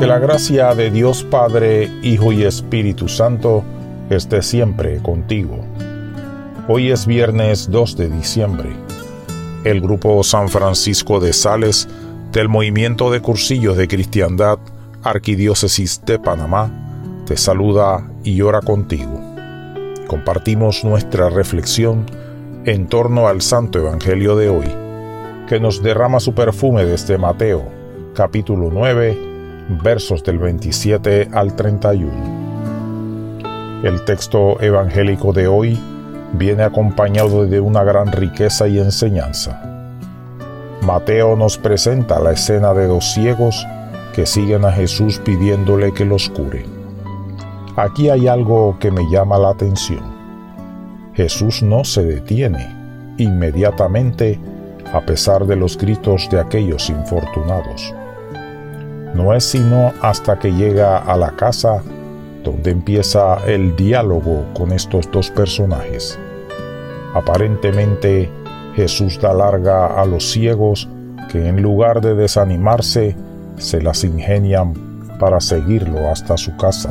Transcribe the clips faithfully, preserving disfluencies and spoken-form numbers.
Que la gracia de Dios Padre, Hijo y Espíritu Santo esté siempre contigo. Hoy es viernes dos de diciembre. El Grupo San Francisco de Sales del Movimiento de Cursillos de Cristiandad, Arquidiócesis de Panamá, te saluda y ora contigo. Compartimos nuestra reflexión en torno al Santo Evangelio de hoy, que nos derrama su perfume desde Mateo, capítulo nueve, versos del veintisiete al treinta y uno. El texto evangélico de hoy viene acompañado de una gran riqueza y enseñanza. Mateo nos presenta la escena de dos ciegos que siguen a Jesús pidiéndole que los cure. Aquí hay algo que me llama la atención. Jesús no se detiene inmediatamente a pesar de los gritos de aquellos infortunados. No es sino hasta que llega a la casa donde empieza el diálogo con estos dos personajes. Aparentemente, Jesús da larga a los ciegos que en lugar de desanimarse, se las ingenian para seguirlo hasta su casa.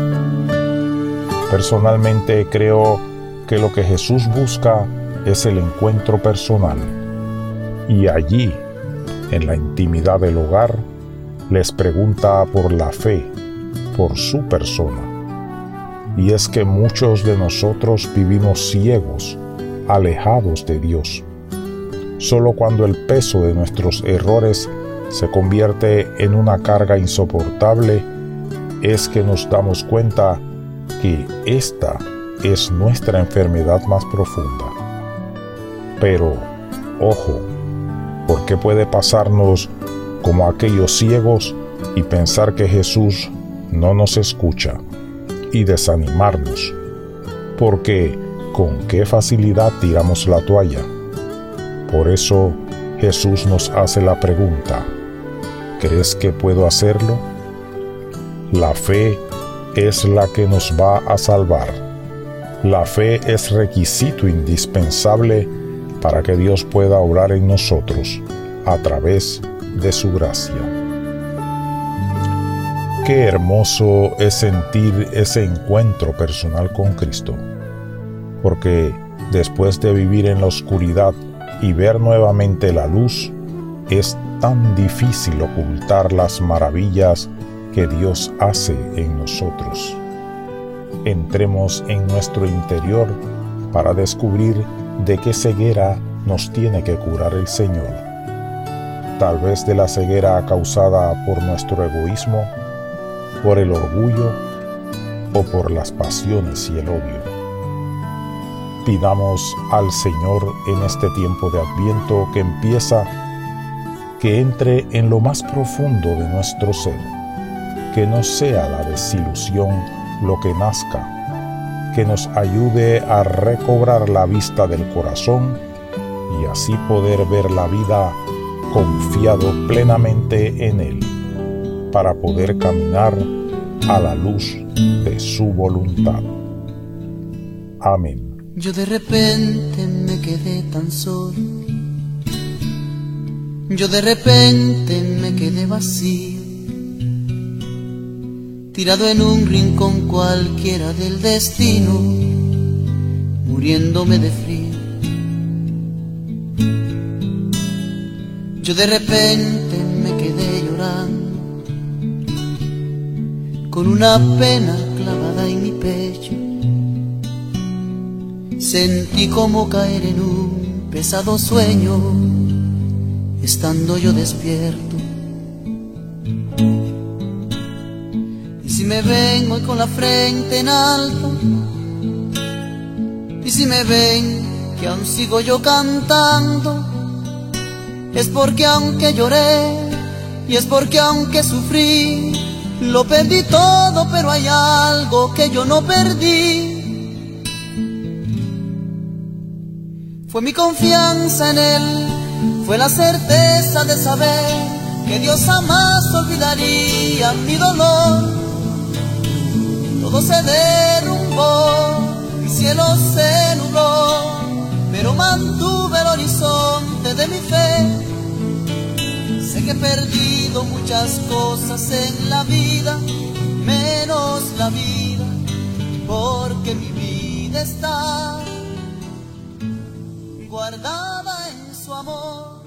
Personalmente creo que lo que Jesús busca es el encuentro personal. Y allí, en la intimidad del hogar, les pregunta por la fe, por su persona. Y es que muchos de nosotros vivimos ciegos, alejados de Dios. Solo cuando el peso de nuestros errores se convierte en una carga insoportable, es que nos damos cuenta que esta es nuestra enfermedad más profunda. Pero, ojo, porque puede pasarnos como aquellos ciegos y pensar que Jesús no nos escucha y desanimarnos, porque con qué facilidad tiramos la toalla. Por eso Jesús nos hace la pregunta: ¿crees que puedo hacerlo? La fe es la que nos va a salvar. La fe es requisito indispensable para que Dios pueda obrar en nosotros a través de su gracia. Qué hermoso es sentir ese encuentro personal con Cristo, porque después de vivir en la oscuridad y ver nuevamente la luz, es tan difícil ocultar las maravillas que Dios hace en nosotros. Entremos en nuestro interior para descubrir de qué ceguera nos tiene que curar el Señor. Tal vez de la ceguera causada por nuestro egoísmo, por el orgullo o por las pasiones y el odio. Pidamos al Señor en este tiempo de Adviento que empieza, que entre en lo más profundo de nuestro ser, que no sea la desilusión lo que nazca, que nos ayude a recobrar la vista del corazón y así poder ver la vida confiado plenamente en Él, para poder caminar a la luz de su voluntad. Amén. Yo de repente me quedé tan solo, yo de repente me quedé vacío, tirado en un rincón cualquiera del destino, muriéndome de frío. Yo de repente me quedé llorando, con una pena clavada en mi pecho. Sentí como caer en un pesado sueño, estando yo despierto. Y si me ven hoy con la frente en alto, y si me ven que aún sigo yo cantando, es porque aunque lloré y es porque aunque sufrí, lo perdí todo, pero hay algo que yo no perdí. Fue mi confianza en Él, fue la certeza de saber que Dios jamás olvidaría mi dolor. Todo se derrumbó, mi cielo se nubló, pero mantuve el horizonte de mi fe. Sé que he perdido muchas cosas en la vida, menos la vida, porque mi vida está guardada en su amor.